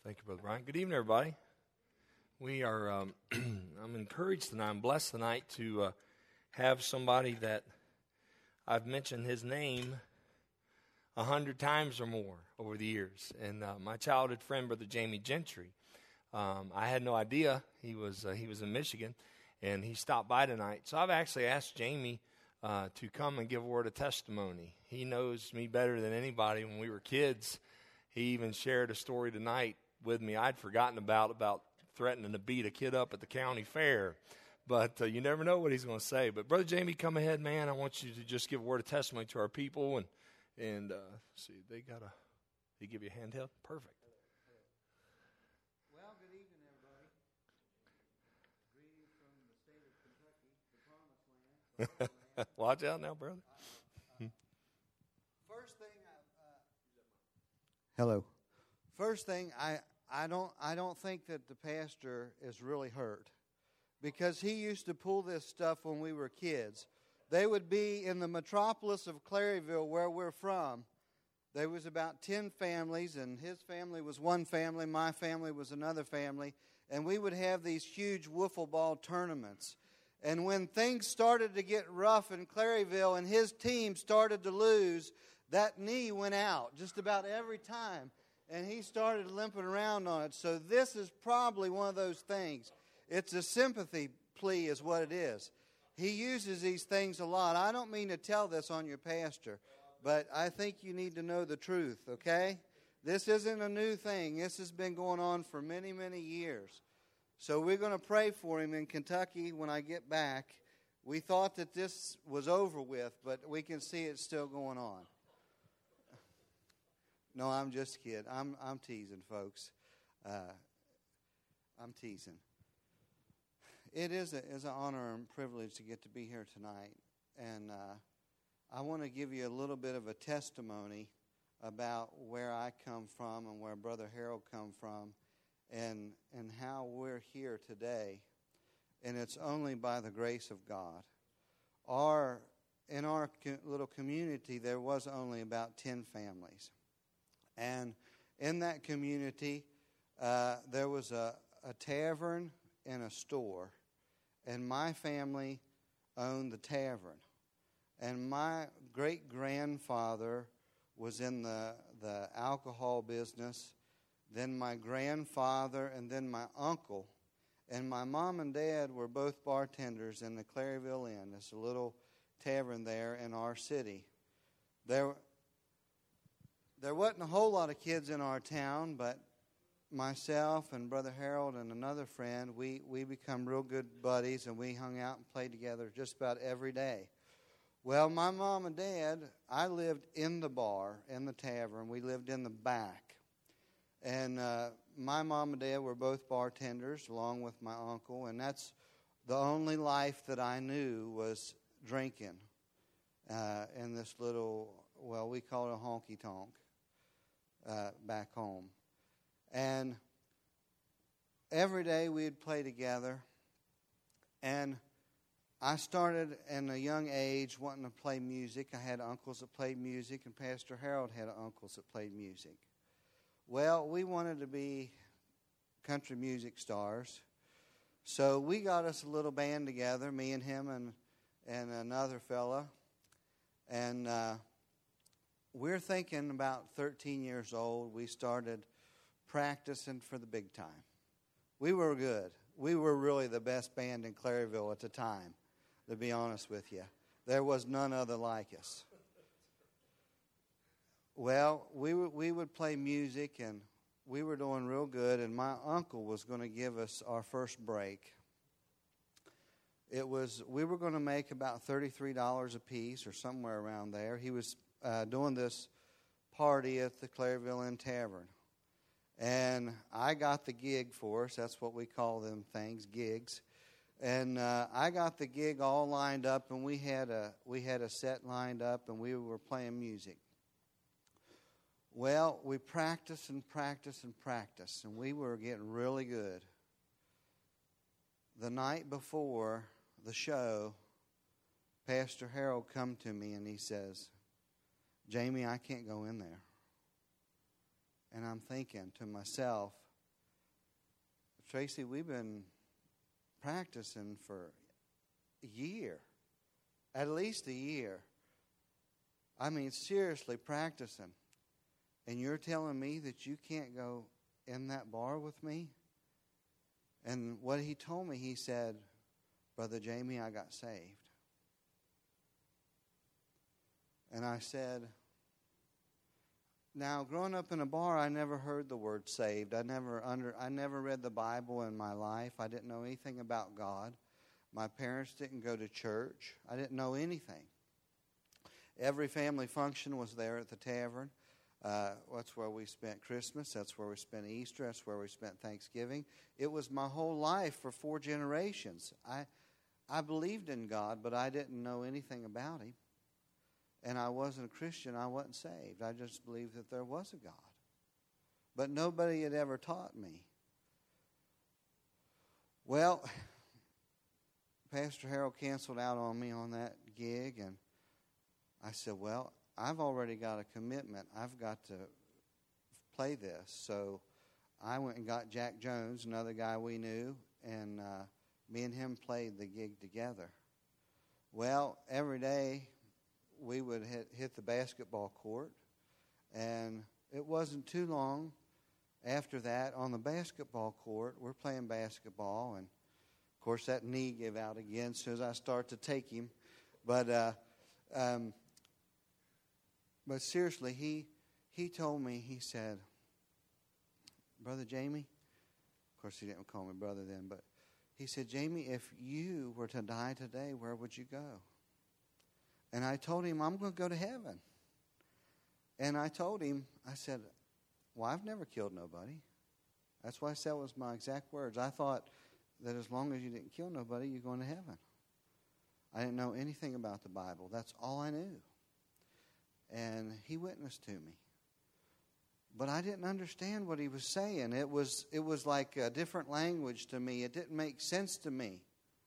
Thank you, Brother Brian. Good evening, everybody. We are, I'm encouraged tonight, I'm blessed tonight to have somebody that I've mentioned his name 100 times or more over the years. And my childhood friend, Brother Jamie Gentry. I had no idea he was in Michigan, and he stopped by tonight. So I've actually asked Jamie to come and give a word of testimony. He knows me better than anybody. When we were kids, he even shared a story tonight with me I'd forgotten about threatening to beat a kid up at the county fair. But you never know what he's going to say. But Brother Jamie, come ahead, man. I want you to just give a word of testimony to our people. And see, they give you a handheld? Perfect. Well, good evening, everybody. Greetings from the state of Kentucky, the promised land. Watch out now, brother. First thing, hello. First thing, I don't think that the pastor is really hurt, because he used to pull this stuff when we were kids. They would be in the metropolis of Claryville, where we're from. There was about 10 families, and his family was one family, my family was another family, and we would have these huge wiffle ball tournaments. And when things started to get rough in Claryville and his team started to lose, that knee went out just about every time, and he started limping around on it. So this is probably one of those things. It's a sympathy plea is what it is. He uses these things a lot. I don't mean to tell this on your pastor, but I think you need to know the truth, okay? This isn't a new thing. This has been going on for many, many years. So we're going to pray for him in Kentucky when I get back. We thought that this was over with, but we can see it's still going on. No, I'm just kidding. I'm teasing, folks. I'm teasing. It is an honor and privilege to get to be here tonight, and I want to give you a little bit of a testimony about where I come from and where Brother Harold come from, and how we're here today. And it's only by the grace of God. In our little community, there was only about 10 families. And in that community, there was a tavern and a store. And my family owned the tavern. And my great-grandfather was in the alcohol business. Then my grandfather, and then my uncle. And my mom and dad were both bartenders in the Claryville Inn. It's a little tavern there in our city. There wasn't a whole lot of kids in our town, but myself and Brother Harold and another friend, we become real good buddies, and we hung out and played together just about every day. Well, my mom and dad, I lived in the bar, in the tavern. We lived in the back. And my mom and dad were both bartenders, along with my uncle, and that's the only life that I knew was drinking in this little, well, we call it a honky-tonk back home. And every day we'd play together, and I started in a young age wanting to play music. I had uncles that played music, and Pastor Harold had uncles that played music. Well, we wanted to be country music stars, so we got us a little band together, me and him and another fella, and we're thinking about 13 years old, we started practicing for the big time. We were good. We were really the best band in Claryville at the time, to be honest with you. There was none other like us. Well, we would play music, and we were doing real good, and my uncle was going to give us our first break. We were going to make about $33 a piece or somewhere around there. He was doing this party at the Claryville Inn Tavern. And I got the gig for us. That's what we call them things, gigs. And I got the gig all lined up, and we had a set lined up, and we were playing music. Well, we practiced and practiced and practiced, and we were getting really good. The night before the show, Pastor Harold come to me, and he says, "Jamie, I can't go in there." And I'm thinking to myself, Tracy, we've been practicing for a year, at least a year. I mean, seriously practicing. And you're telling me that you can't go in that bar with me? And what he told me, he said, Brother Jamie, I got saved. And I said, now, growing up in a bar, I never heard the word saved. I never read the Bible in my life. I didn't know anything about God. My parents didn't go to church. I didn't know anything. Every family function was there at the tavern. That's where we spent Christmas. That's where we spent Easter. That's where we spent Thanksgiving. It was my whole life for 4 generations. I believed in God, but I didn't know anything about Him. And I wasn't a Christian. I wasn't saved. I just believed that there was a God. But nobody had ever taught me. Well, Pastor Harold canceled out on me on that gig, and I said, well, I've already got a commitment. I've got to play this. So I went and got Jack Jones, another guy we knew, and me and him played the gig together. Well, every day we would hit the basketball court, and it wasn't too long after that on the basketball court, we're playing basketball, and of course that knee gave out again as soon as I start to take him. But seriously, he told me, he said, Brother Jamie, of course he didn't call me brother then, but he said, Jamie, if you were to die today, where would you go? And I told him, I'm going to go to heaven. And I told him, I said, well, I've never killed nobody. That's why I said it was my exact words. I thought that as long as you didn't kill nobody, you're going to heaven. I didn't know anything about the Bible. That's all I knew. And he witnessed to me. But I didn't understand what he was saying. It was like a different language to me. It didn't make sense to me.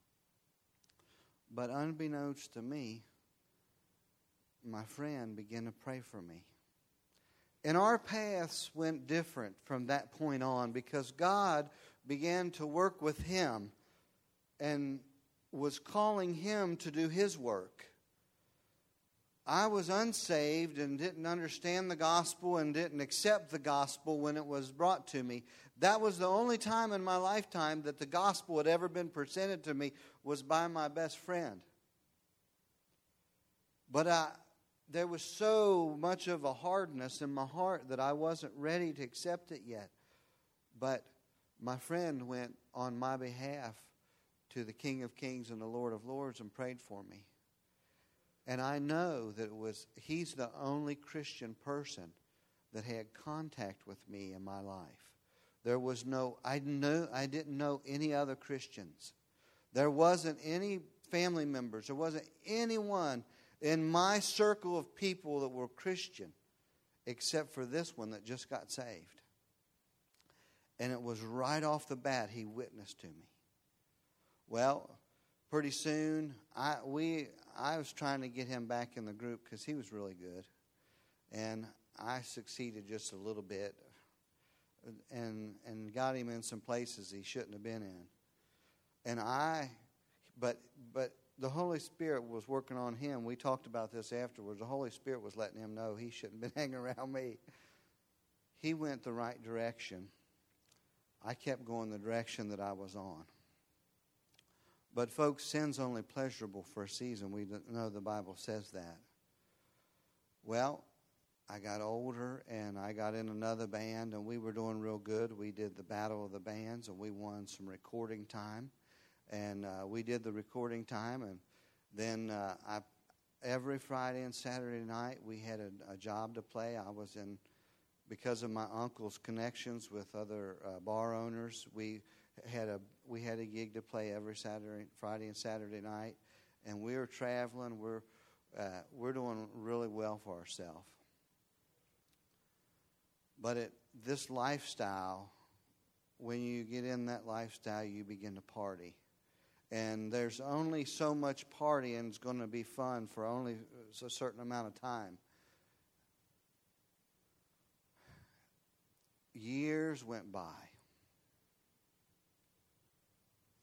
But unbeknownst to me, my friend began to pray for me. And our paths went different from that point on because God began to work with him and was calling him to do his work. I was unsaved and didn't understand the gospel and didn't accept the gospel when it was brought to me. That was the only time in my lifetime that the gospel had ever been presented to me was by my best friend. But there was so much of a hardness in my heart that I wasn't ready to accept it yet. But my friend went on my behalf to the King of Kings and the Lord of Lords and prayed for me. And I know that he's the only Christian person that had contact with me in my life. I didn't know any other Christians. There wasn't any family members. There wasn't anyone in my circle of people that were Christian except for this one that just got saved. And it was right off the bat he witnessed to me. Well, pretty soon I was trying to get him back in the group because he was really good. And I succeeded just a little bit and got him in some places he shouldn't have been in. But the Holy Spirit was working on him. We talked about this afterwards. The Holy Spirit was letting him know he shouldn't have been hanging around me. He went the right direction. I kept going the direction that I was on. But folks, sin's only pleasurable for a season. We know the Bible says that. Well, I got older and I got in another band and we were doing real good. We did the Battle of the Bands and we won some recording time. And we did the recording time, and then every Friday and Saturday night we had a job to play. I was in, because of my uncle's connections with other bar owners, we had a gig to play every Friday and Saturday night, and we were traveling. We're doing really well for ourselves. But this lifestyle, when you get in that lifestyle, you begin to party. And there's only so much partying is going to be fun for only a certain amount of time. Years went by.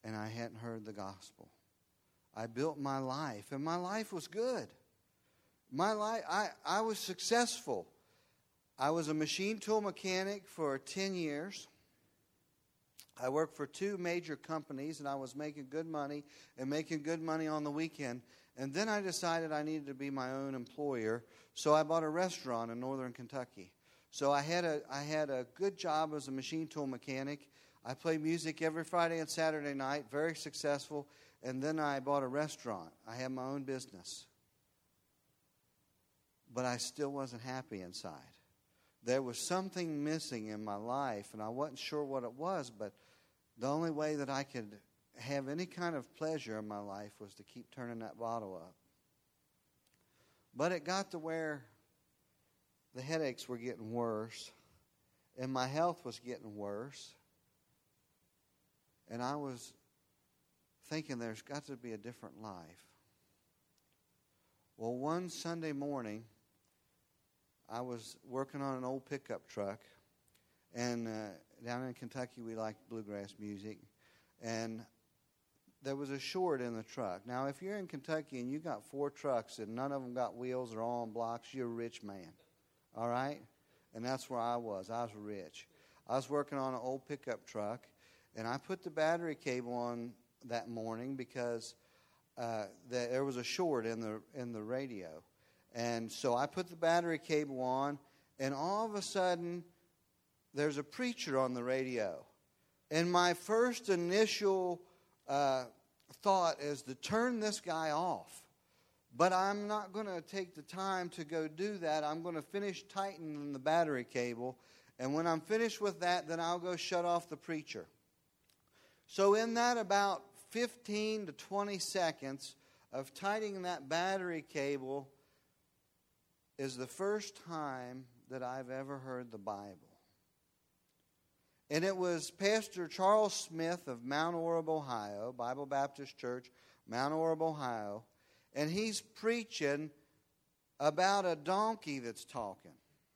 and I hadn't heard the gospel. I built my life, and my life was good. My life, I was successful. I was a machine tool mechanic for 10 years. I worked for 2 major companies, and I was making good money and making good money on the weekend. And then I decided I needed to be my own employer, so I bought a restaurant in northern Kentucky. So I had a good job as a machine tool mechanic. I played music every Friday and Saturday night, very successful. And then I bought a restaurant. I had my own business. But I still wasn't happy inside. There was something missing in my life, and I wasn't sure what it was, but the only way that I could have any kind of pleasure in my life was to keep turning that bottle up. But it got to where the headaches were getting worse, and my health was getting worse, and I was thinking there's got to be a different life. Well, one Sunday morning, I was working on an old pickup truck, and down in Kentucky we like bluegrass music, and there was a short in the truck. Now, if you're in Kentucky and you got 4 trucks and none of them got wheels or all on blocks, you're a rich man, all right? And that's where I was. I was rich. I was working on an old pickup truck, and I put the battery cable on that morning because there was a short in the radio. And so I put the battery cable on, and all of a sudden, there's a preacher on the radio. And my first initial thought is to turn this guy off. But I'm not going to take the time to go do that. I'm going to finish tightening the battery cable. And when I'm finished with that, then I'll go shut off the preacher. So in that about 15 to 20 seconds of tightening that battery cable is the first time that I've ever heard the Bible. And it was Pastor Charles Smith of Mount Orab, Ohio, Bible Baptist Church, Mount Orab, Ohio, and he's preaching about a donkey that's talking.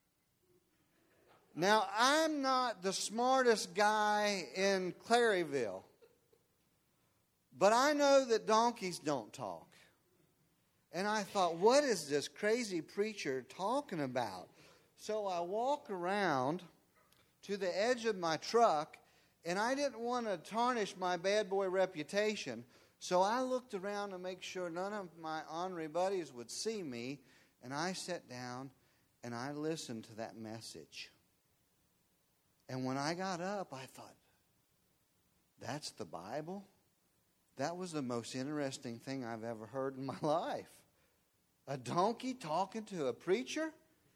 Now, I'm not the smartest guy in Claryville, but I know that donkeys don't talk. And I thought, what is this crazy preacher talking about? So I walk around to the edge of my truck, and I didn't want to tarnish my bad boy reputation. So I looked around to make sure none of my ornery buddies would see me, and I sat down and I listened to that message. And when I got up, I thought, that's the Bible? That was the most interesting thing I've ever heard in my life. A donkey talking to a preacher?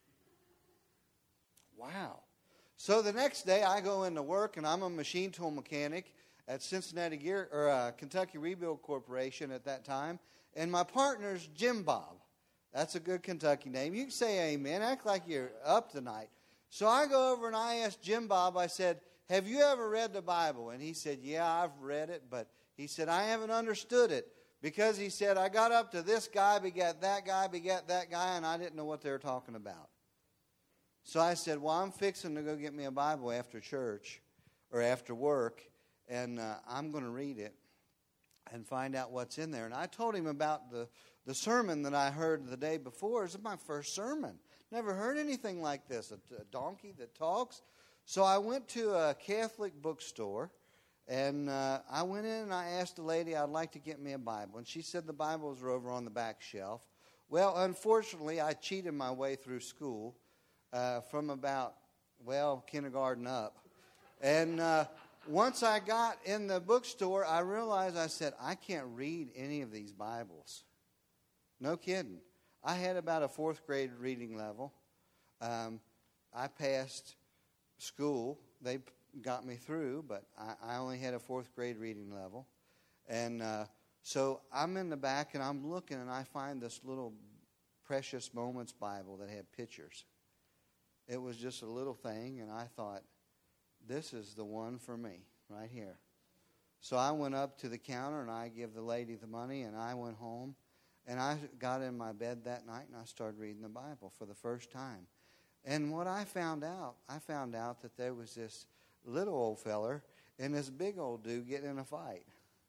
Wow. So the next day I go into work, and I'm a machine tool mechanic at Kentucky Rebuild Corporation at that time. And my partner's Jim Bob. That's a good Kentucky name. You can say amen. Act like you're up tonight. So I go over and I asked Jim Bob, I said, have you ever read the Bible? And he said, yeah, I've read it, but he said, I haven't understood it. Because he said, I got up to this guy begat that guy, and I didn't know what they were talking about. So I said, well, I'm fixing to go get me a Bible after church or after work, and I'm going to read it and find out what's in there. And I told him about the sermon that I heard the day before. It was my first sermon. Never heard anything like this, a donkey that talks. So I went to a Catholic bookstore, and I went in and I asked the lady, I'd like to get me a Bible. And she said the Bibles are over on the back shelf. Well, unfortunately, I cheated my way through school from about, kindergarten up. And once I got in the bookstore, I realized, I said, I can't read any of these Bibles. No kidding. I had about a 4th grade reading level. I passed school. They got me through, but I only had a 4th grade reading level. And so I'm in the back, and I'm looking, and I find this little Precious Moments Bible that had pictures. It was just a little thing, and I thought, this is the one for me right here. So I went up to the counter, and I gave the lady the money, and I went home. And I got in my bed that night, and I started reading the Bible for the first time. And what I found out that there was this little old feller and this big old dude getting in a fight.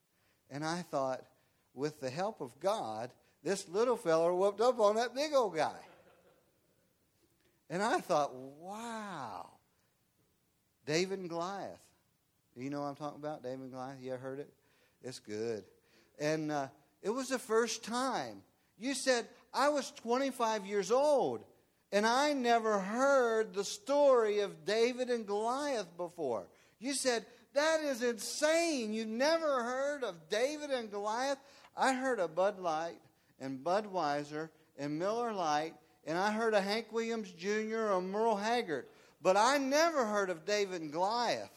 And I thought, with the help of God, this little fella whooped up on that big old guy. And I thought, wow. David and Goliath. Do you know what I'm talking about, David and Goliath? You ever heard it? It's good. And it was the first time. You said, I was 25 years old, and I never heard the story of David and Goliath before. You said, that is insane. You never heard of David and Goliath? I heard of Bud Light and Budweiser and Miller Lite, and I heard of Hank Williams Jr. or Merle Haggard. But I never heard of David and Goliath.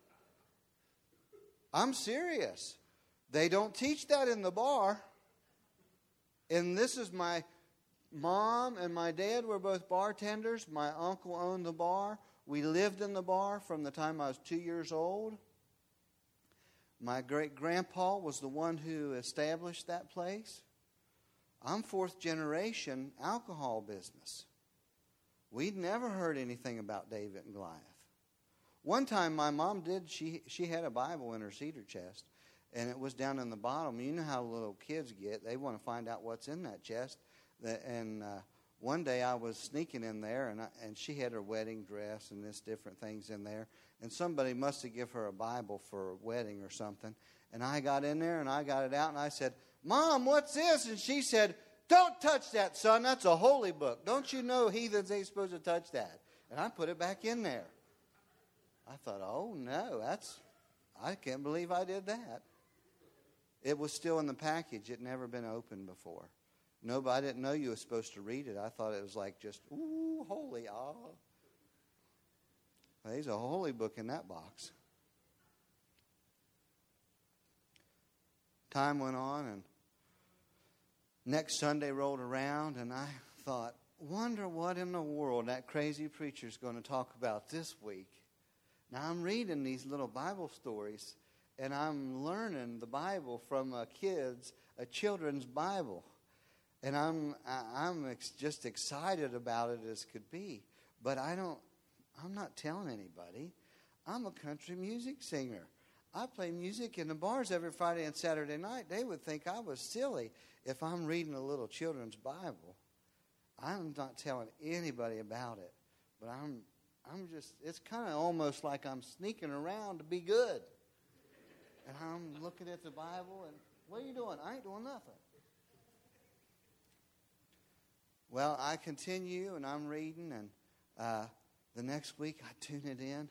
I'm serious. They don't teach that in the bar. And this is my mom and my dad were both bartenders. My uncle owned the bar. We lived in the bar from the time I was 2 years old. My great-grandpa was the one who established that place. I'm fourth generation alcohol business. We'd never heard anything about David and Goliath. One time my mom did, she had a Bible in her cedar chest, and it was down in the bottom. You know how little kids get. They want to find out what's in that chest. And one day I was sneaking in there, and she had her wedding dress and this different things in there. And somebody must have given her a Bible for a wedding or something. And I got in there, and I got it out, and I said, Mom, what's this? And she said, don't touch that, son. That's a holy book. Don't you know heathens ain't supposed to touch that? And I put it back in there. I thought, oh, no, I can't believe I did that. It was still in the package. It had never been opened before. I didn't know you were supposed to read it. I thought it was like just, ooh, holy, ah. Well, there's a holy book in that box. Time went on, and next Sunday rolled around, and I thought, wonder what in the world that crazy preacher's going to talk about this week. Now, I'm reading these little Bible stories, and I'm learning the Bible from a children's Bible. And I'm just excited about it as could be. But I'm not telling anybody. I'm a country music singer. I play music in the bars every Friday and Saturday night. They would think I was silly if I'm reading a little children's Bible. I'm not telling anybody about it. But it's kind of almost like I'm sneaking around to be good. And I'm looking at the Bible and, what are you doing? I ain't doing nothing. Well, I continue and I'm reading, and the next week I tune it in.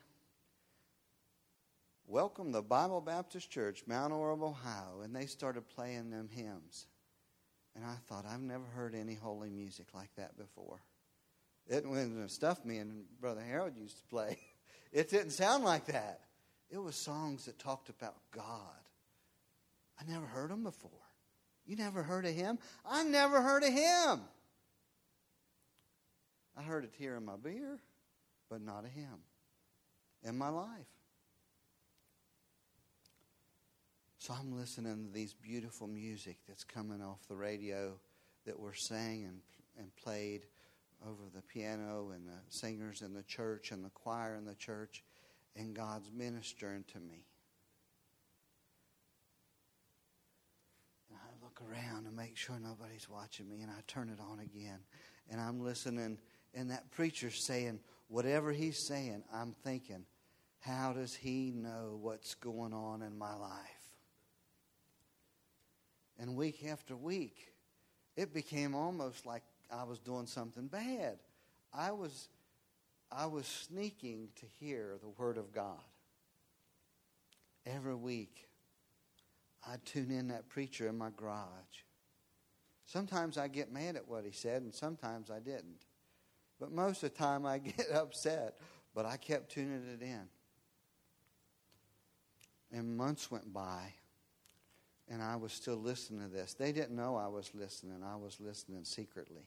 Welcome to Bible Baptist Church, Mount Orab, Ohio. And they started playing them hymns. And I thought, I've never heard any holy music like that before. It wasn't the stuff me and Brother Harold used to play. It didn't sound like that. It was songs that talked about God. I never heard them before. You never heard of him? I never heard of him. I heard it here in my beer, but not a hymn in my life. So I'm listening to these beautiful music that's coming off the radio that were sang and played over the piano and the singers in the church and the choir in the church, and God's ministering to me. And I look around to make sure nobody's watching me, and I turn it on again, and I'm listening, and that preacher's saying whatever he's saying, I'm thinking, how does he know what's going on in my life? And week after week, it became almost like I was doing something bad. I was sneaking to hear the Word of God. Every week, I'd tune in that preacher in my garage. Sometimes I get mad at what he said, and sometimes I didn't. But most of the time, I get upset. But I kept tuning it in. And months went by, and I was still listening to this. They didn't know I was listening. I was listening secretly.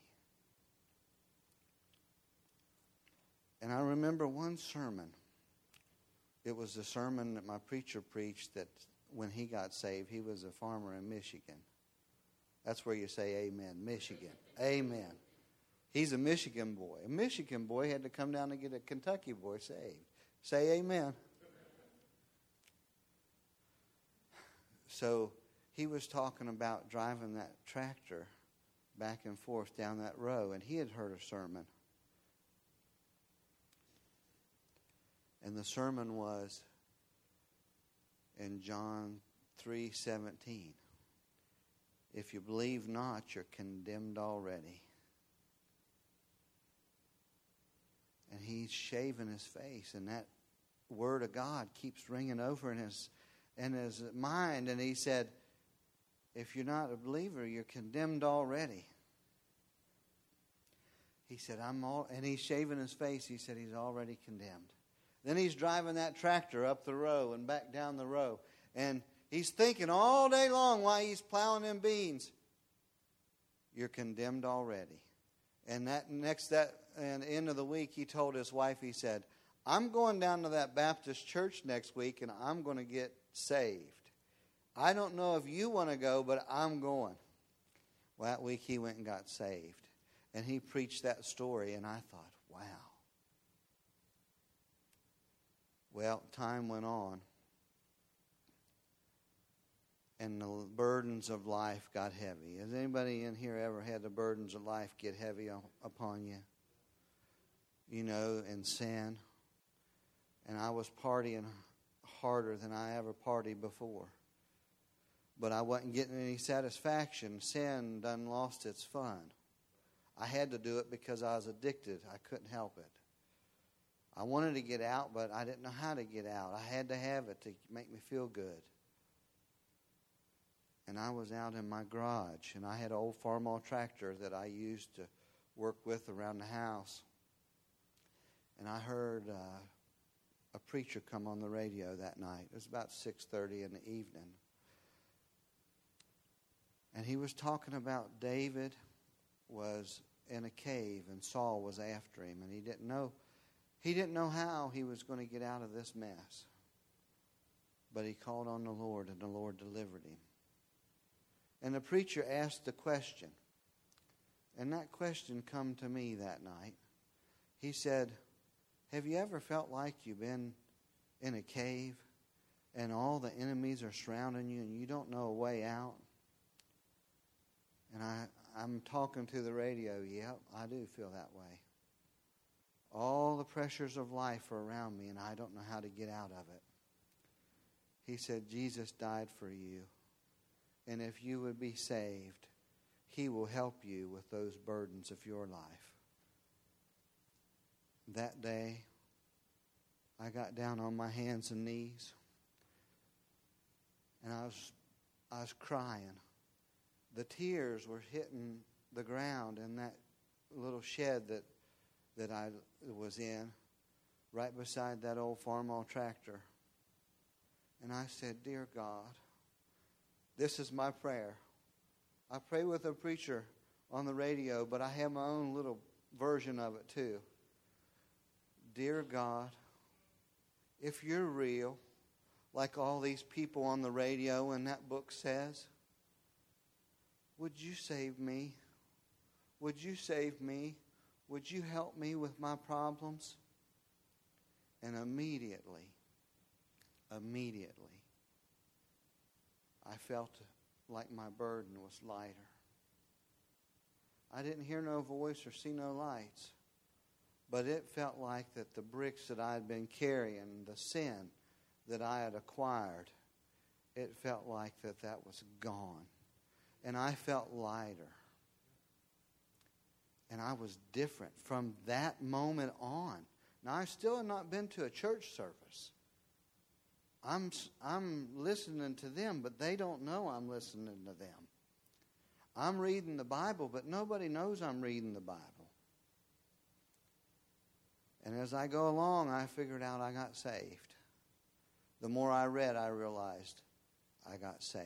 And I remember one sermon. It was the sermon that my preacher preached that when he got saved, he was a farmer in Michigan. That's where you say amen, Michigan. Amen. He's a Michigan boy. A Michigan boy had to come down and get a Kentucky boy saved. Say amen. So he was talking about driving that tractor back and forth down that row, and he had heard a sermon. And the sermon was in John 3:17. If you believe not, you're condemned already. And he's shaving his face, and that word of God keeps ringing over in his mind. And he said, if you're not a believer, you're condemned already. He said, and he's shaving his face. He said he's already condemned. Then he's driving that tractor up the row and back down the row. And he's thinking all day long while he's plowing them beans, you're condemned already. And at the end of the week, he told his wife, he said, I'm going down to that Baptist church next week and I'm going to get saved. I don't know if you want to go, but I'm going. Well, that week he went and got saved. And he preached that story, and I thought, wow. Well, time went on. And the burdens of life got heavy. Has anybody in here ever had the burdens of life get heavy upon you? You know, in sin. And I was partying harder than I ever partied before. But I wasn't getting any satisfaction. Sin done lost its fun. I had to do it because I was addicted. I couldn't help it. I wanted to get out, but I didn't know how to get out. I had to have it to make me feel good. And I was out in my garage, and I had an old Farmall tractor that I used to work with around the house. And I heard a preacher come on the radio that night. It was about 6:30 in the evening. And he was talking about David was in a cave and Saul was after him, and he didn't know how he was going to get out of this mess. But he called on the Lord, and the Lord delivered him. And the preacher asked the question, and that question come to me that night. He said, have you ever felt like you've been in a cave and all the enemies are surrounding you and you don't know a way out? And I'm talking to the radio. Yep, I do feel that way. All the pressures of life are around me and I don't know how to get out of it. He said, Jesus died for you. And if you would be saved, He will help you with those burdens of your life. That day, I got down on my hands and knees. And I was crying. The tears were hitting the ground in that little shed that I was in, right beside that old Farmall tractor. And I said, dear God, this is my prayer. I pray with a preacher on the radio, but I have my own little version of it too. Dear God, if you're real, like all these people on the radio and that book says, would you save me? Would you save me? Would you help me with my problems? And immediately, I felt like my burden was lighter. I didn't hear no voice or see no lights, but it felt like that the bricks that I had been carrying, the sin that I had acquired, it felt like that was gone. And I felt lighter. And I was different from that moment on. Now, I still have not been to a church service. I'm listening to them, but they don't know I'm listening to them. I'm reading the Bible, but nobody knows I'm reading the Bible. And as I go along, I figured out I got saved. The more I read, I realized I got saved.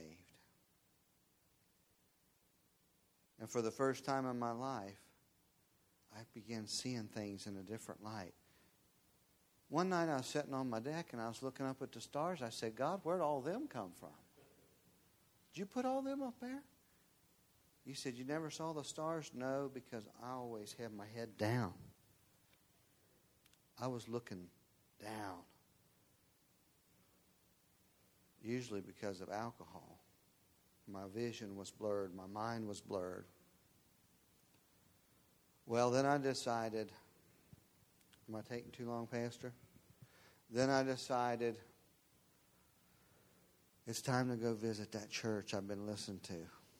And for the first time in my life, I began seeing things in a different light. One night I was sitting on my deck and I was looking up at the stars. I said, God, where'd all them come from? Did you put all them up there? You said you never saw the stars? No, because I always have my head down. I was looking down. Usually because of alcohol. My vision was blurred. My mind was blurred. Well, then I decided, am I taking too long, Pastor? Then I decided it's time to go visit that church I've been listening to.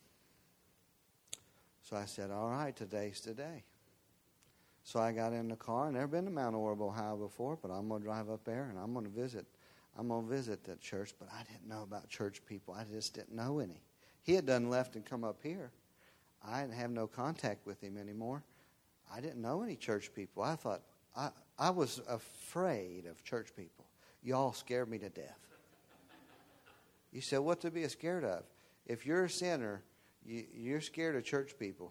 So I said, all right, today's today. So I got in the car. I've never been to Mount Orab, Ohio before, but I'm going to drive up there and I'm going to visit that church. But I didn't know about church people. I just didn't know any. He had done left and come up here. I didn't have no contact with him anymore. I didn't know any church people. I thought, I was afraid of church people. Y'all scared me to death. You said, what to be scared of? If you're a sinner, you're scared of church people.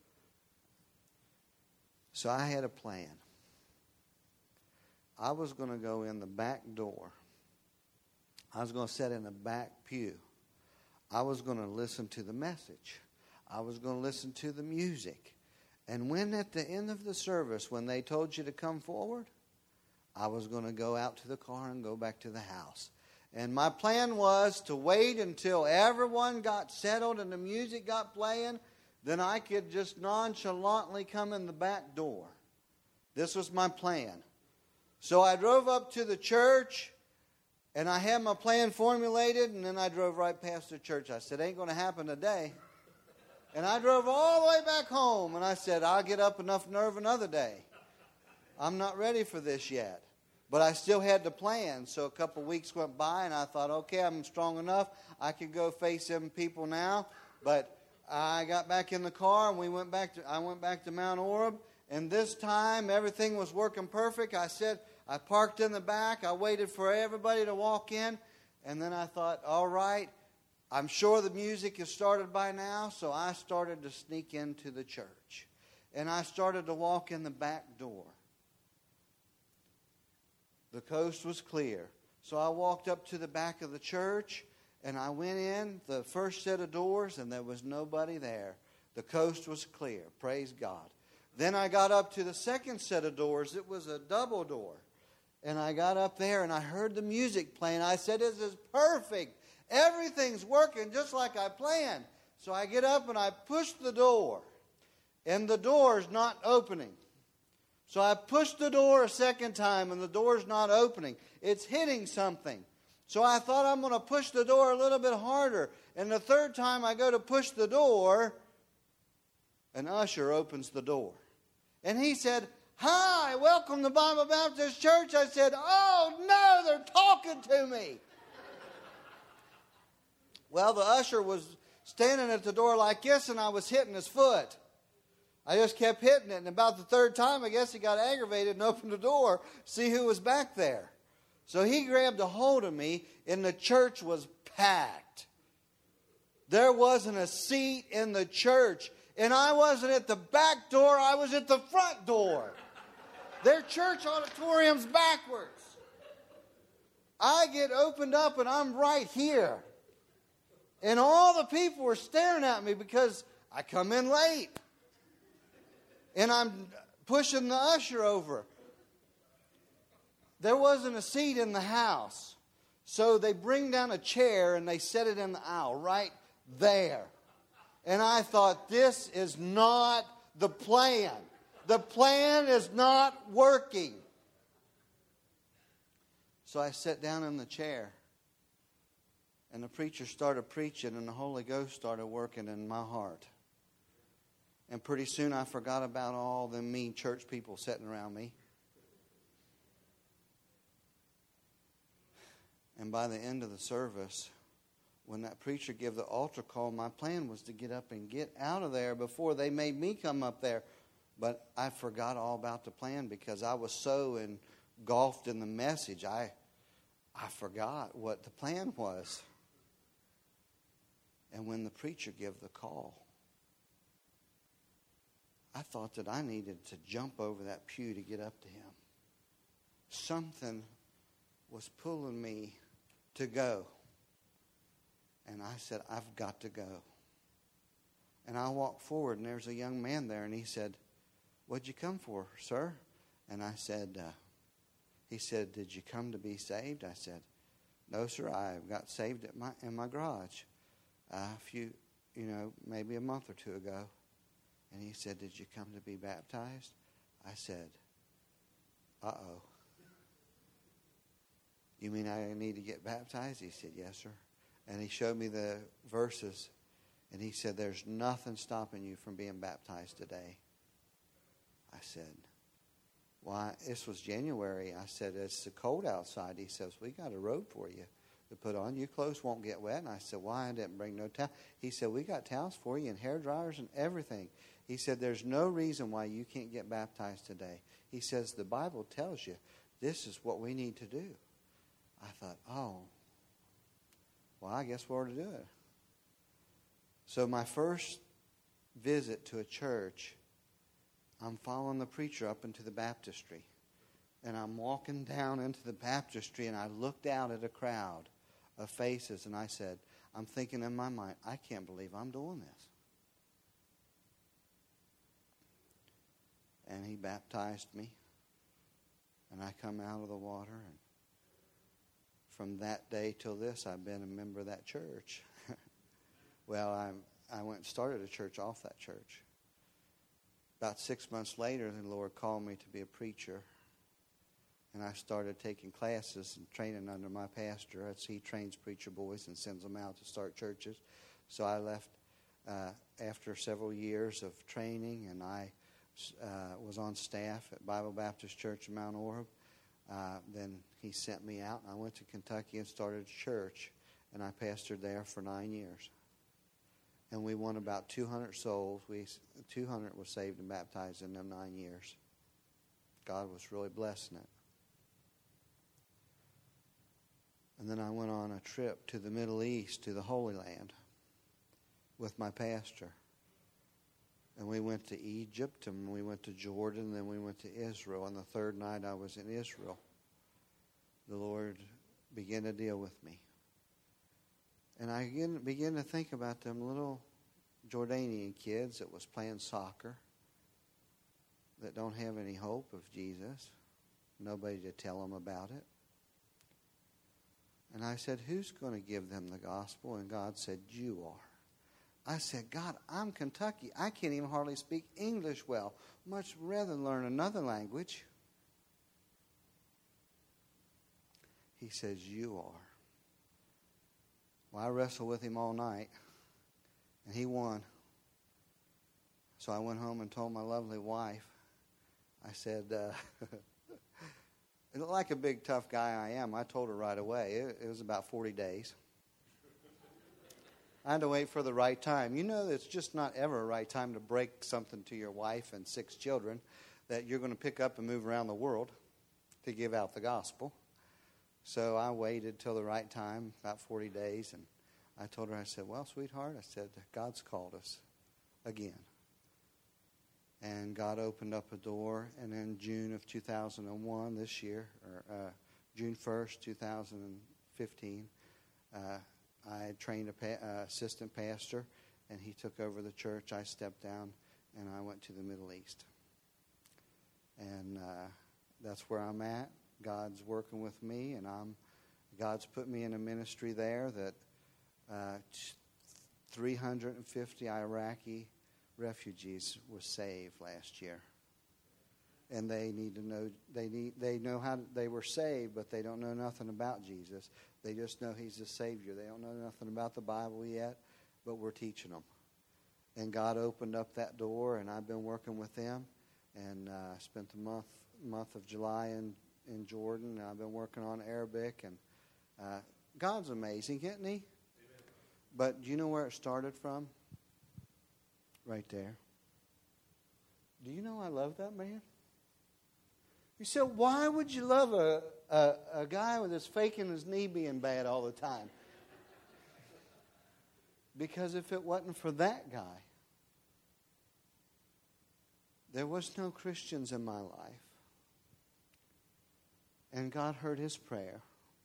So I had a plan. I was going to go in the back door. I was going to sit in the back pew. I was going to listen to the message. I was going to listen to the music. And when at the end of the service, when they told you to come forward, I was going to go out to the car and go back to the house. And my plan was to wait until everyone got settled and the music got playing. Then I could just nonchalantly come in the back door. This was my plan. So I drove up to the church, and I had my plan formulated, and then I drove right past the church. I said, ain't going to happen today. And I drove all the way back home, and I said, I'll get up enough nerve another day. I'm not ready for this yet. But I still had the plan. So a couple weeks went by, and I thought, okay, I'm strong enough. I can go face them people now. But I got back in the car, and I went back to Mount Orab. And this time, everything was working perfect. I parked in the back. I waited for everybody to walk in. And then I thought, all right, I'm sure the music has started by now. So I started to sneak into the church. And I started to walk in the back door. The coast was clear. So I walked up to the back of the church, and I went in the first set of doors, and there was nobody there. The coast was clear. Praise God. Then I got up to the second set of doors. It was a double door. And I got up there, and I heard the music playing. I said, this is perfect. Everything's working just like I planned. So I get up, and I push the door, and the door's not opening. So I pushed the door a second time, and the door's not opening. It's hitting something. So I thought, I'm going to push the door a little bit harder. And the third time I go to push the door, an usher opens the door. And he said, hi, welcome to Bible Baptist Church. I said, oh no, they're talking to me. Well, the usher was standing at the door like this, and I was hitting his foot. I just kept hitting it, and about the third time, I guess he got aggravated and opened the door, see who was back there. So he grabbed a hold of me, and the church was packed. There wasn't a seat in the church, and I wasn't at the back door, I was at the front door. Their church auditorium's backwards. I get opened up, and I'm right here. And all the people were staring at me because I come in late. And I'm pushing the usher over. There wasn't a seat in the house. So they bring down a chair and they set it in the aisle right there. And I thought, this is not the plan. The plan is not working. So I sat down in the chair. And the preacher started preaching, and the Holy Ghost started working in my heart. And pretty soon I forgot about all the mean church people sitting around me. And by the end of the service, when that preacher gave the altar call, my plan was to get up and get out of there before they made me come up there. But I forgot all about the plan because I was so engulfed in the message. I forgot what the plan was. And when the preacher gave the call, I thought that I needed to jump over that pew to get up to him. Something was pulling me to go. And I said, I've got to go. And I walked forward, and there's a young man there, and he said, what'd you come for, sir? And I said, he said, did you come to be saved? I said, no, sir, I got saved in my garage. maybe a month or two ago. And he said, did you come to be baptized? I said, uh-oh. You mean I need to get baptized? He said, yes, sir. And he showed me the verses, and he said, there's nothing stopping you from being baptized today. I said, why? This was January. I said, it's cold outside. He says, we got a robe for you to put on. Your clothes won't get wet. And I said, why? I didn't bring no towel. He said, we got towels for you and hair dryers and everything. He said, there's no reason why you can't get baptized today. He says, the Bible tells you this is what we need to do. I thought, oh, well, I guess we ought to do it. So my first visit to a church, I'm following the preacher up into the baptistry. And I'm walking down into the baptistry, and I looked out at a crowd of faces, and I said, I'm thinking in my mind, I can't believe I'm doing this. And he baptized me, and I come out of the water, and from that day till this, I've been a member of that church. Well, I went and started a church off that church. About 6 months later, the Lord called me to be a preacher. And I started taking classes and training under my pastor. He trains preacher boys and sends them out to start churches. So I left after several years of training, and I was on staff at Bible Baptist Church in Mount Orab. Then he sent me out, and I went to Kentucky and started a church. And I pastored there for 9 years. And we won about 200 souls. 200 was saved and baptized in them 9 years. God was really blessing it. And then I went on a trip to the Middle East, to the Holy Land, with my pastor. And we went to Egypt, and we went to Jordan, and then we went to Israel. And the third night I was in Israel, the Lord began to deal with me. And I began to think about them little Jordanian kids that was playing soccer, that don't have any hope of Jesus, nobody to tell them about it. And I said, who's going to give them the gospel? And God said, you are. I said, God, I'm Kentucky. I can't even hardly speak English well, much rather learn another language. He says, you are. Well, I wrestled with him all night, and he won. So I went home and told my lovely wife, I said, like a big tough guy I am, I told her right away. It was about 40 days. I had to wait for the right time. You know, it's just not ever a right time to break something to your wife and 6 children that you're going to pick up and move around the world to give out the gospel. So I waited till the right time, about 40 days, and I told her, I said, well, sweetheart, I said, God's called us again. And God opened up a door, and in June of 2001, this year, or June 1st, 2015, I had trained an assistant pastor, and he took over the church. I stepped down, and I went to the Middle East. And that's where I'm at. God's working with me, and God's put me in a ministry there that 350 Iraqi refugees was saved last year. And they need to know, they know how they were saved, but they don't know nothing about Jesus. They just know he's the Savior. They don't know nothing about the Bible yet, but we're teaching them. And God opened up that door, and I've been working with them. And I spent the month of July in Jordan, and I've been working on Arabic. And God's amazing, isn't he? Amen. But do you know where it started from? Right there. Do you know I love that man? You said, why would you love a guy with his faking his knee being bad all the time? Because if it wasn't for that guy, there was no Christians in my life. And God heard his prayer.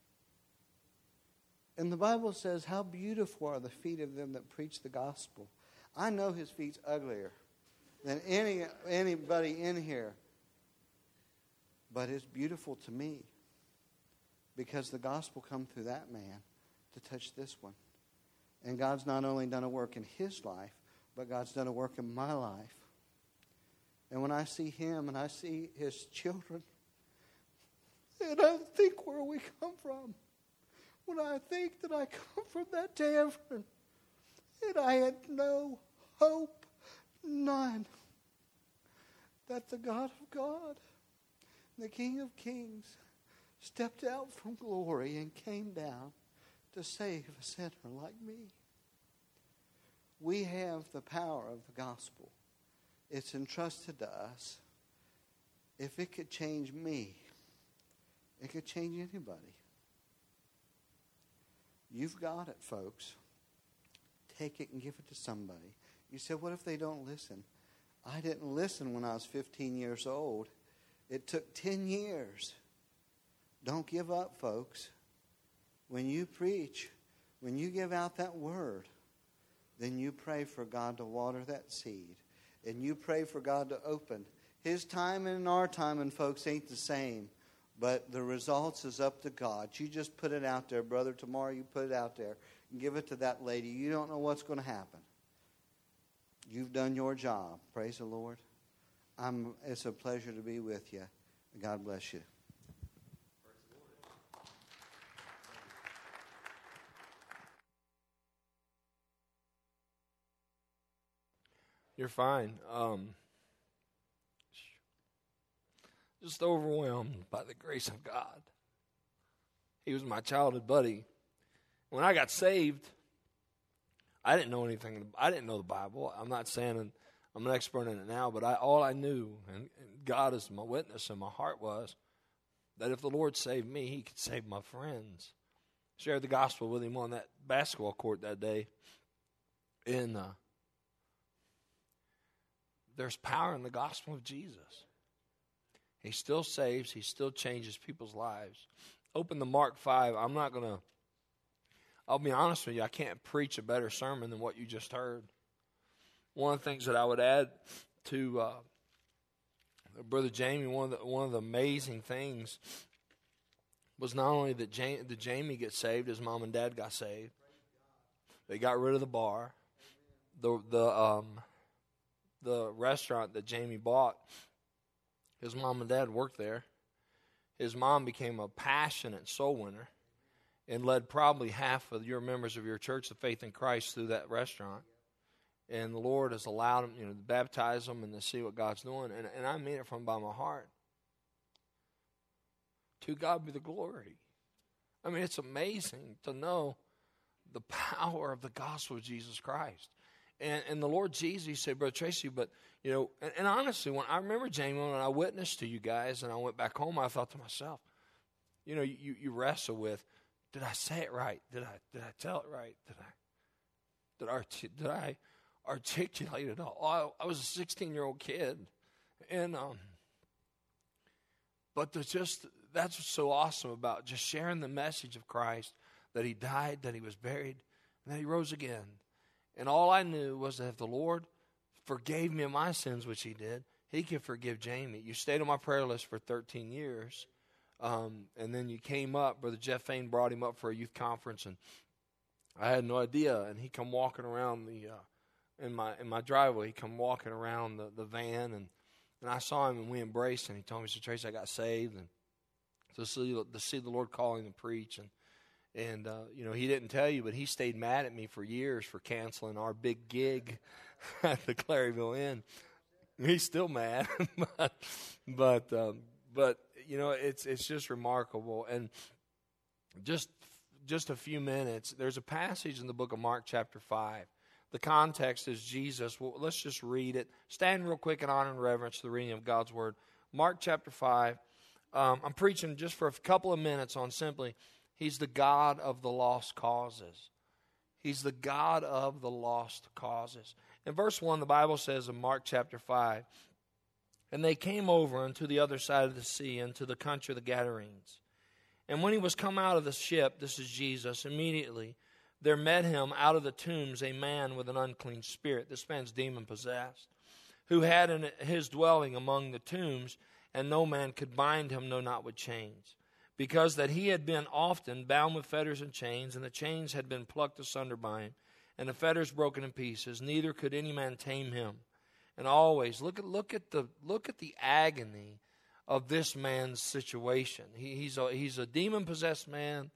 And the Bible says, how beautiful are the feet of them that preach the gospel. I know his feet's uglier than anybody in here. But it's beautiful to me because the gospel come through that man to touch this one. And God's not only done a work in his life, but God's done a work in my life. And when I see him and I see his children, and I think where we come from, when I think that I come from that tavern, and I had no hope, none, that the God of God, the King of Kings, stepped out from glory and came down to save a sinner like me. We have the power of the gospel. It's entrusted to us. If it could change me, it could change anybody. You've got it, folks. Take it and give it to somebody. You said, what if they don't listen? I didn't listen when I was 15 years old. It took 10 years. Don't give up, folks. When you preach, when you give out that word, then you pray for God to water that seed. And you pray for God to open. His time and our time, and folks, ain't the same. But the results is up to God. You just put it out there, brother. Tomorrow you put it out there and give it to that lady. You don't know what's going to happen. You've done your job. Praise the Lord. It's a pleasure to be with you. God bless you. You're fine. Just overwhelmed by the grace of God. He was my childhood buddy. When I got saved, I didn't know anything. I didn't know the Bible. I'm not saying I'm an expert in it now, but all I knew, and God is my witness in my heart, was that if the Lord saved me, he could save my friends. Shared the gospel with him on that basketball court that day. And there's power in the gospel of Jesus. He still saves. He still changes people's lives. Open to Mark 5. I'll be honest with you, I can't preach a better sermon than what you just heard. One of the things that I would add to Brother Jamie, one of the amazing things was not only that Jamie get saved, his mom and dad got saved. They got rid of the bar. The restaurant that Jamie bought, his mom and dad worked there. His mom became a passionate soul winner and led probably half of your members of your church to faith in Christ through that restaurant. And the Lord has allowed them, to baptize them and to see what God's doing. And I mean it from by my heart. To God be the glory. I mean, it's amazing to know the power of the gospel of Jesus Christ. And the Lord Jesus, he said, Brother Tracy, but, and honestly, when I remember, Jamie, when I witnessed to you guys and I went back home, I thought to myself, you wrestle with, did I say it right? Did I tell it right? Did I articulate it all? I was a 16-year-old kid. And, but that's what's so awesome about just sharing the message of Christ, that he died, that he was buried, and that he rose again. And all I knew was that if the Lord forgave me of my sins, which he did, he could forgive Jamie. You stayed on my prayer list for 13 years. And then you came up. Brother Jeff Fain brought him up for a youth conference, and I had no idea. And he come walking around in my driveway. He come walking around the van, and I saw him, and we embraced. And he told me, "Sir Tracy, I got saved." And to see the Lord calling to preach, and he didn't tell you, but he stayed mad at me for years for canceling our big gig at the Claryville Inn. He's still mad, but it's just remarkable. And just a few minutes, there's a passage in the book of Mark chapter 5. The context is Jesus. Well, let's just read it. Stand real quick in honor and reverence to the reading of God's word. Mark chapter 5. I'm preaching just for a couple of minutes on simply, he's the God of the lost causes. He's the God of the lost causes. In verse 1, the Bible says in Mark chapter 5, "And they came over unto the other side of the sea, into the country of the Gadarenes. And when he was come out of the ship," this is Jesus, "immediately there met him out of the tombs a man with an unclean spirit." This man's demon-possessed, "who had in his dwelling among the tombs, and no man could bind him, no, not with chains. Because that he had been often bound with fetters and chains, and the chains had been plucked asunder by him. and the fetters broken in pieces. Neither could any man tame him. And always look at the agony of this man's situation. He's a demon possessed man.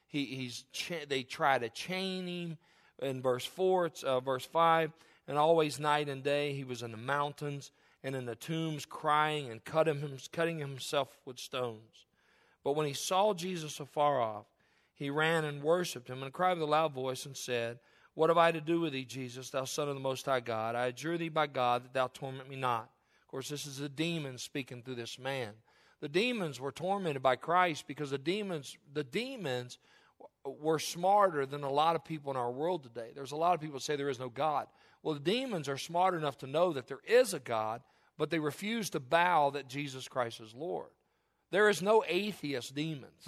They try to chain him. In verse 4, it's verse 5. And always night and day he was in the mountains and in the tombs, crying and cutting himself with stones. But when he saw Jesus afar off, he ran and worshipped him, and cried with a loud voice and said, What have I to do with thee, Jesus, thou Son of the Most High God? I adjure thee by God that thou torment me not. Of course, this is the demons speaking through this man. The demons were tormented by Christ because the demons were smarter than a lot of people in our world today. There's a lot of people that say there is no God. Well, the demons are smart enough to know that there is a God, but they refuse to bow that Jesus Christ is Lord. There is no atheist demons.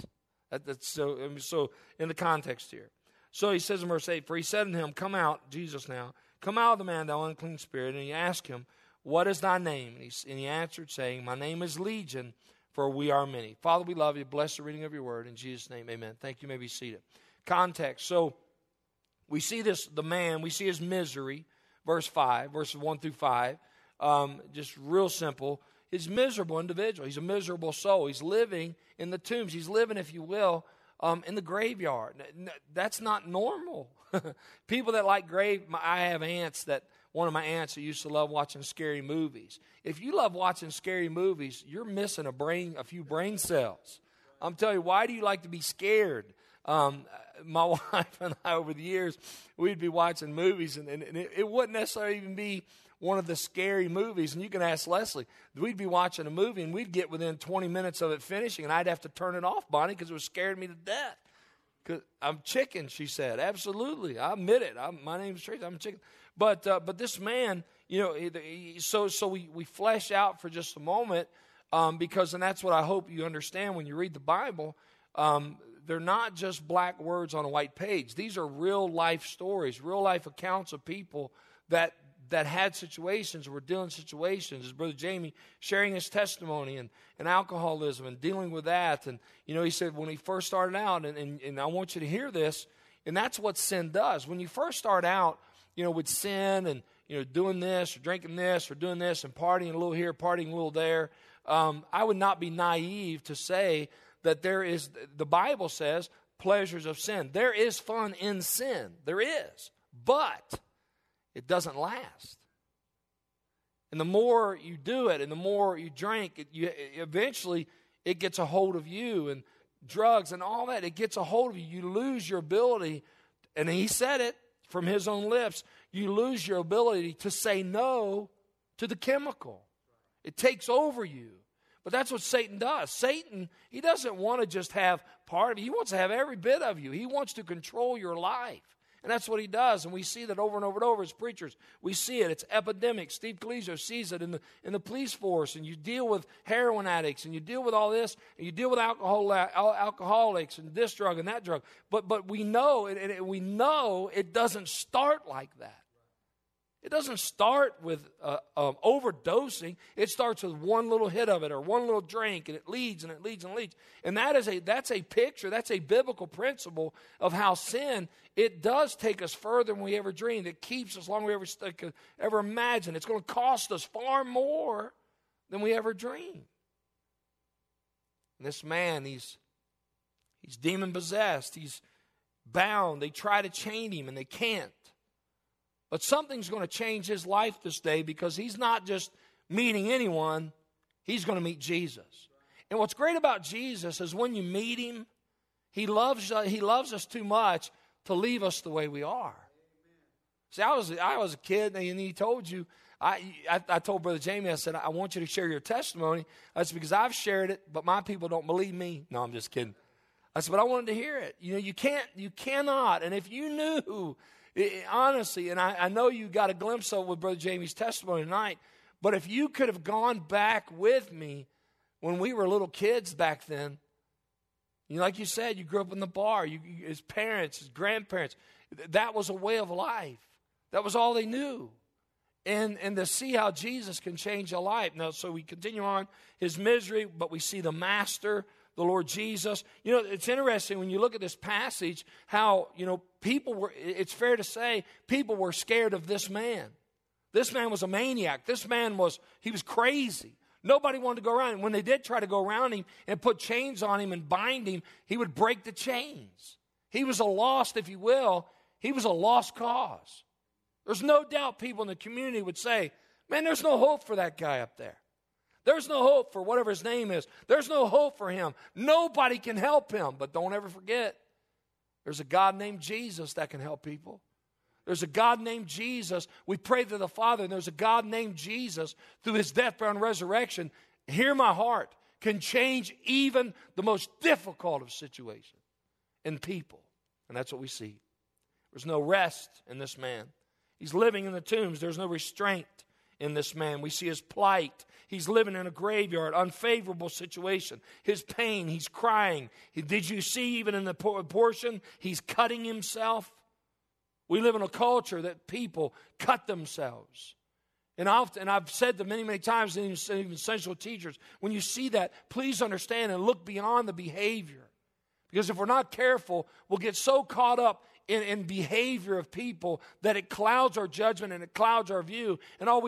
So in the context here. So he says in verse 8, For he said unto him, Come out, Jesus now, come out of the man, thou unclean spirit. And he asked him, What is thy name? And he answered, saying, My name is Legion, for we are many. Father, we love you. Bless the reading of your word. In Jesus' name, amen. Thank you. You may be seated. Context. So we see the man, we see his misery. Verse 5, verses 1 through 5. Just real simple. He's a miserable individual. He's a miserable soul. He's living in the tombs. He's living, if you will, in the graveyard. That's not normal. People that like I have aunts one of my aunts that used to love watching scary movies. If you love watching scary movies, you're missing a few brain cells. I'm telling you, why do you like to be scared? My wife and I, over the years, we'd be watching movies, and it wouldn't necessarily even be one of the scary movies. And you can ask Leslie. We'd be watching a movie, and we'd get within 20 minutes of it finishing, and I'd have to turn it off, Bonnie, because it was scaring me to death. Cause I'm chicken, she said. Absolutely, I admit it. My name's Tracy. I'm a chicken. But this man, so we flesh out for just a moment, because, and that's what I hope you understand when you read the Bible. They're not just black words on a white page. These are real life stories, real life accounts of people that had situations, were dealing situations. As Brother Jamie sharing his testimony and alcoholism and dealing with that. And, he said when he first started out, and I want you to hear this, and that's what sin does. When you first start out, with sin and, doing this or drinking this or doing this and partying a little here, partying a little there, I would not be naive to say that the Bible says, pleasures of sin. There is fun in sin. There is. But it doesn't last. And the more you do it and the more you drink, eventually it gets a hold of you, and drugs and all that, it gets a hold of you. You lose your ability, and he said it from his own lips, you lose your ability to say no to the chemical. It takes over you. But that's what Satan does. Satan, he doesn't want to just have part of you. He wants to have every bit of you. He wants to control your life. And that's what he does. And we see that over and over and over as preachers. We see it. It's epidemic. Steve Kalizo sees it in the police force. And you deal with heroin addicts. And you deal with all this. And you deal with alcoholics and this drug and that drug. But we know, we know it doesn't start like that. It doesn't start with overdosing. It starts with one little hit of it or one little drink, and it leads and it leads and leads. And that's a picture, that's a biblical principle of how sin, it does take us further than we ever dreamed. It keeps us longer than we ever imagined. It's going to cost us far more than we ever dreamed. And this man, he's demon-possessed. He's bound. They try to chain him, and they can't. But something's going to change his life this day, because he's not just meeting anyone, he's going to meet Jesus. And what's great about Jesus is when you meet him, he loves us too much to leave us the way we are. See, I was a kid, and he told you, I told Brother Jamie, I said, I want you to share your testimony. That's because I've shared it, but my people don't believe me. No, I'm just kidding. I said, but I wanted to hear it. You cannot. And if you knew, honestly, and I know you got a glimpse of with Brother Jamie's testimony tonight, but if you could have gone back with me when we were little kids back then, like you said, you grew up in the bar, his parents, his grandparents, that was a way of life. That was all they knew. And to see how Jesus can change a life. Now, so we continue on his misery, but we see the master, the Lord Jesus. You know, it's interesting when you look at this passage how, people were, it's fair to say, people were scared of this man. This man was a maniac. This man was crazy. Nobody wanted to go around him. When they did try to go around him and put chains on him and bind him, he would break the chains. He was a lost, if you will, he was a lost cause. There's no doubt people in the community would say, man, there's no hope for that guy up there. There's no hope for whatever his name is. There's no hope for him. Nobody can help him. But don't ever forget, there's a God named Jesus that can help people. There's a God named Jesus. We pray to the Father, and there's a God named Jesus through his death, burial, and resurrection. Hear my heart, can change even the most difficult of situations in people. And that's what we see. There's no rest in this man. He's living in the tombs. There's no restraint in this man. We see his plight. He's living in a graveyard, unfavorable situation. His pain, he's crying. Did you see even in the portion, he's cutting himself? We live in a culture that people cut themselves. And I've said to many, many times, even essential teachers, when you see that, please understand and look beyond the behavior. Because if we're not careful, we'll get so caught up in behavior of people that it clouds our judgment and it clouds our view. And all we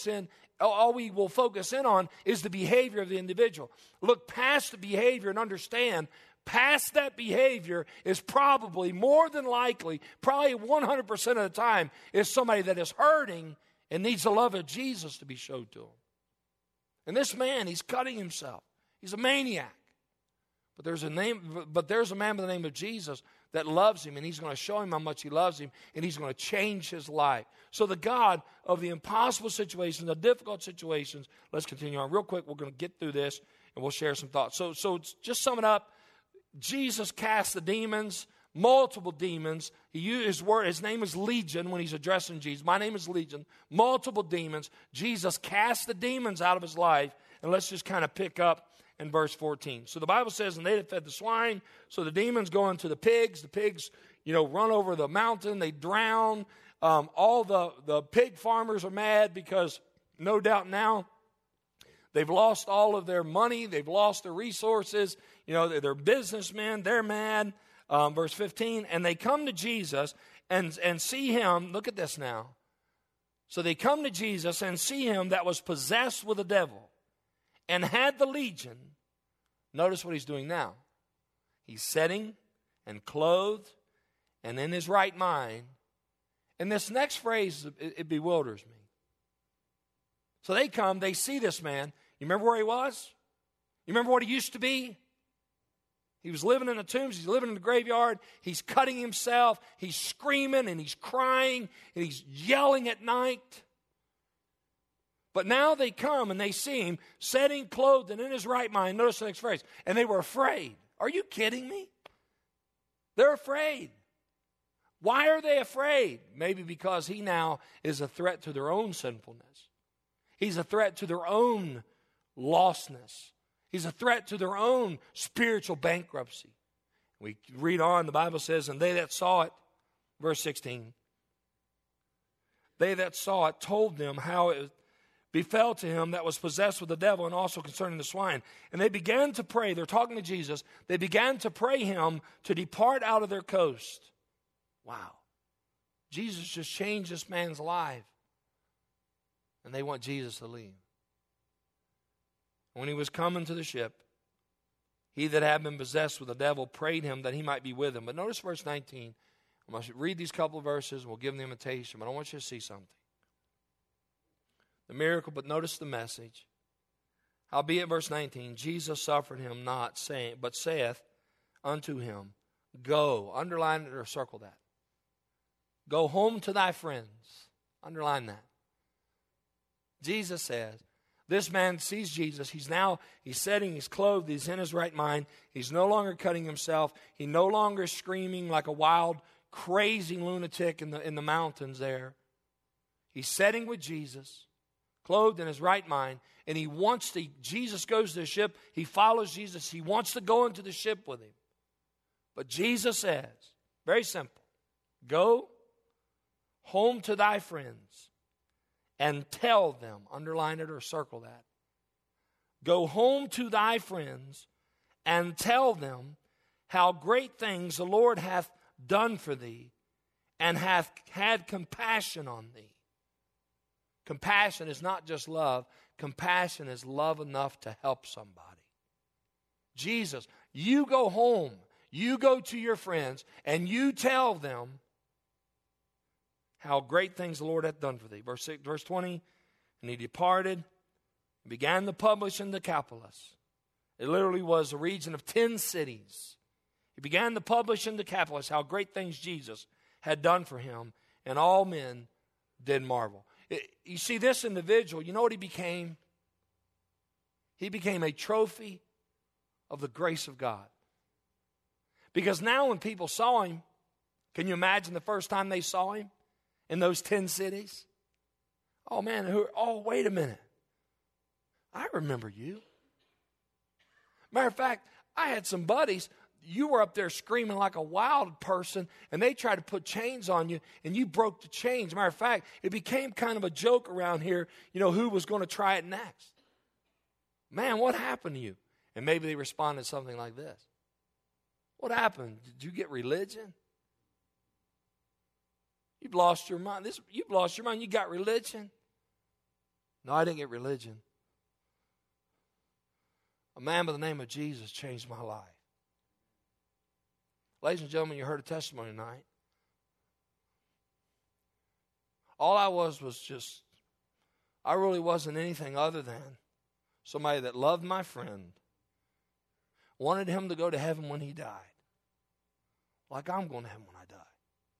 will focus in on is the behavior of the individual. Look past the behavior and understand past that behavior is probably, more than likely, probably 100% of the time, is somebody that is hurting and needs the love of Jesus to be showed to him. And this man, he's cutting himself. He's a maniac. But there's a man by the name of Jesus that loves him, and he's going to show him how much he loves him, and he's going to change his life. So the God of the impossible situations, the difficult situations, let's continue on real quick. We're going to get through this, and we'll share some thoughts. So just sum it up. Jesus cast the demons, multiple demons. He used his word. His name is Legion when he's addressing Jesus. My name is Legion. Multiple demons. Jesus cast the demons out of his life, and let's just kind of pick up in verse 14. So the Bible says, and they had fed the swine, so the demons go into the pigs. The pigs, run over the mountain. They drown. All the pig farmers are mad because no doubt now they've lost all of their money. They've lost their resources. They're businessmen. They're mad. Verse 15, and they come to Jesus and see him. Look at this now. So they come to Jesus and see him that was possessed with a devil and had the legion. Notice what he's doing now. He's sitting and clothed and in his right mind. And this next phrase, it bewilders me. So they come, they see this man. You remember where he was? You remember what he used to be? He was living in the tombs. He's living in the graveyard. He's cutting himself. He's screaming and he's crying and he's yelling at night. But now they come and they see him sitting, clothed, and in his right mind. Notice the next phrase. And they were afraid. Are you kidding me? They're afraid. Why are they afraid? Maybe because he now is a threat to their own sinfulness. He's a threat to their own lostness. He's a threat to their own spiritual bankruptcy. We read on, the Bible says, and they that saw it, verse 16, they that saw it told them how it befell to him that was possessed with the devil, and also concerning the swine. And they began to pray. They're talking to Jesus. They began to pray him to depart out of their coast. Wow. Jesus just changed this man's life. And they want Jesus to leave. When he was coming to the ship, he that had been possessed with the devil prayed him that he might be with him. But notice verse 19. I'm going to read these couple of verses and we'll give them the invitation. But I want you to see something. The miracle, but notice the message. Howbeit, verse 19, Jesus suffered him not, but saith unto him, go. Underline it or circle that. Go home to thy friends. Underline that. Jesus says, this man sees Jesus. He's sitting, he's clothed, he's in his right mind. He's no longer cutting himself. He no longer is screaming like a wild, crazy lunatic in the mountains there. He's sitting with Jesus, clothed in his right mind, and Jesus goes to the ship. He follows Jesus. He wants to go into the ship with him. But Jesus says, very simple, go home to thy friends and tell them, underline it or circle that. Go home to thy friends and tell them how great things the Lord hath done for thee, and hath had compassion on thee. Compassion is not just love. Compassion is love enough to help somebody. Jesus, you go home, you go to your friends, and you tell them how great things the Lord hath done for thee. Verse 20, and he departed and began to publish in Decapolis. It literally was a region of 10 cities. He began to publish in Decapolis how great things Jesus had done for him, and all men did marvel. You see, this individual, you know what he became? He became a trophy of the grace of God. Because now when people saw him, can you imagine the first time they saw him in those 10 cities? Oh man, wait a minute. I remember you. Matter of fact, I had some buddies, you were up there screaming like a wild person, and they tried to put chains on you, and you broke the chains. Matter of fact, it became kind of a joke around here, who was going to try it next. Man, what happened to you? And maybe they responded something like this. What happened? Did you get religion? You've lost your mind. You've lost your mind. You got religion? No, I didn't get religion. A man by the name of Jesus changed my life. Ladies and gentlemen, you heard a testimony tonight. All I was just, I really wasn't anything other than somebody that loved my friend, wanted him to go to heaven when he died, like I'm going to heaven when I die.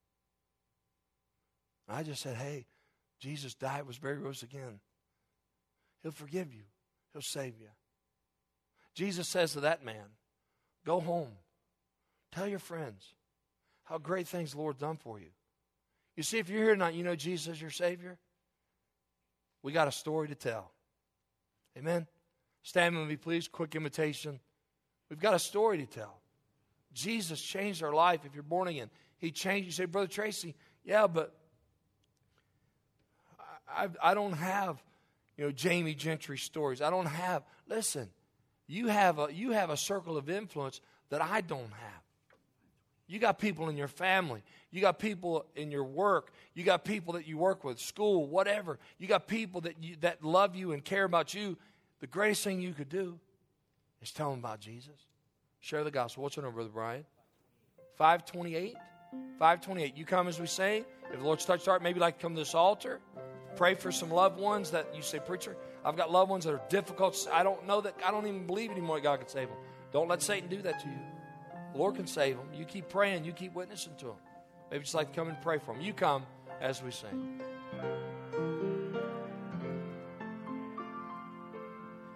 I just said, hey, Jesus died, was buried, rose again. He'll forgive you. He'll save you. Jesus says to that man, go home. Tell your friends how great things the Lord's done for you. You see, if you're here tonight, you know Jesus is your Savior. We got a story to tell. Amen? Stand with me, please. Quick invitation. We've got a story to tell. Jesus changed our life. If you're born again, He changed. You say, Brother Tracy, yeah, but I don't have, Jamie Gentry stories. I don't have. Listen, you have a circle of influence that I don't have. You got people in your family. You got people in your work. You got people that you work with, school, whatever. You got people that love you and care about you. The greatest thing you could do is tell them about Jesus. Share the gospel. What's your number, Brother Brian? 528? 528. You come as we say. If the Lord's touched your heart, maybe you'd like to come to this altar. Pray for some loved ones that you say, preacher, I've got loved ones that are difficult. I don't even believe anymore that God can save them. Don't let Satan do that to you. The Lord can save them. You keep praying. You keep witnessing to them. Maybe just like to come and pray for them. You come as we sing.